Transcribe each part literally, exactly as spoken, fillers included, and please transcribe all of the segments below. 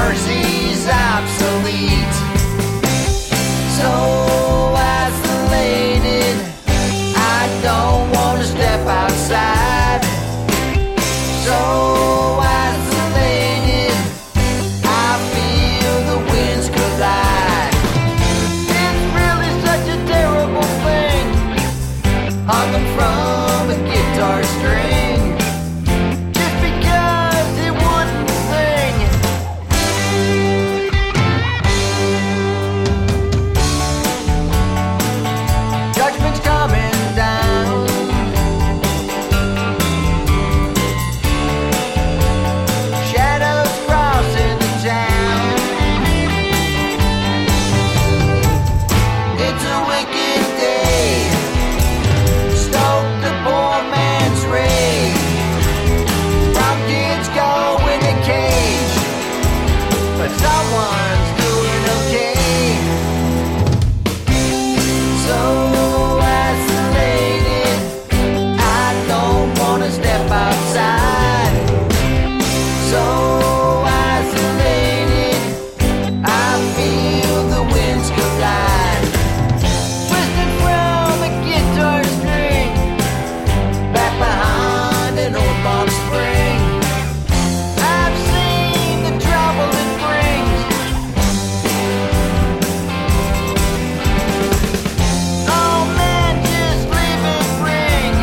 mercy's obsolete. So isolated, I don't want to step outside. So isolated, I feel the winds collide. It's really such a terrible thing, hung from a guitar string, just because it wouldn't sing. Judgment's coming down. Shadows crossing the town. It's a wicked day. Stoke the poor man's rage. Some kids go in a cage, but someone's doing okay. So isolated, I don't wanna step outside. So isolated, I feel the winds collide. Twisted from a guitar string, back behind an old box spring. I've seen the trouble it brings. Oh man, just leave it ring.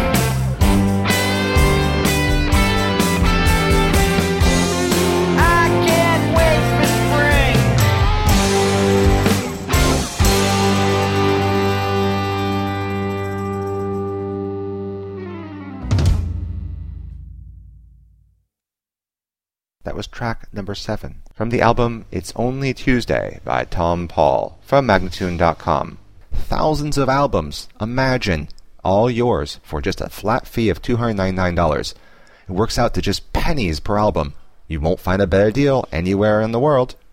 I can't wait for spring. That was track number seven from the album It's Only Tuesday by Tom Paul from Magnatune dot com. Thousands of albums, imagine, all yours for just a flat fee of two hundred ninety-nine dollars. It works out to just pennies per album. You won't find a better deal anywhere in the world.